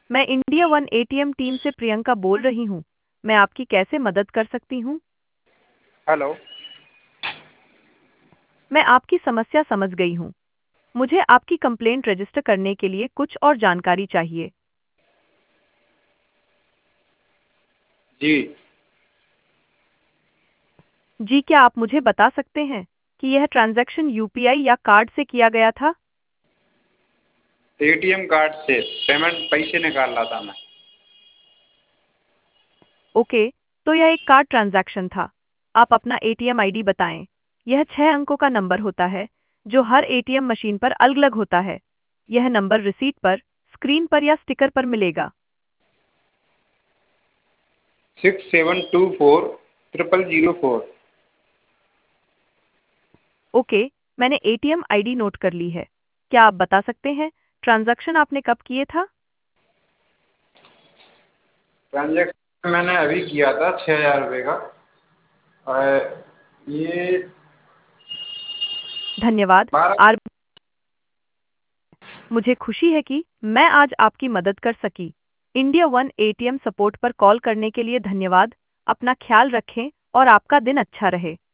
मैं India one ATM team से प्रियंका बोल रही हूँ। मैं आपकी कैसे मदद कर सकती हूँ? हेलो। मैं आपकी समस्या समझ गई हूँ। मुझे आपकी कंप्लेंट रजिस्टर करने के लिए कुछ और जानकारी चाहिए। जी। जी, क्या आप मुझे बता सकते हैं कि यह ट्रांजैक्शन यूपीआई या कार्ड से किया गया था? एटीएम कार्ड से पेमेंट पैसे निकाल रहा था मैं। ओके, तो यह एक कार्ड ट्रांजैक्शन था। आप अपना एटीएम आईडी बताएं। यह 6 अंकों का नंबर होता है, जो हर एटीएम मशीन पर अलग-अलग होता है। यह नंबर रिसीट पर, स्क्रीन पर या स्टिकर पर मिलेगा। 6724 000। ओके, मैंने एटीएम आईडी नोट कर ली है। क्या आप बता सकते हैं ट्रांजैक्शन आपने कब किए था? ट्रांजेक्शन मैंने अभी किया था 6,000 रुपये का। और ये धन्यवाद। बारह। आर मुझे खुशी है कि मैं आज आपकी मदद कर सकी। इंडिया वन एटीएम सपोर्ट पर कॉल करने के लिए धन्यवाद। अपना ख्याल रखें और आपका दिन अच्छा रहे।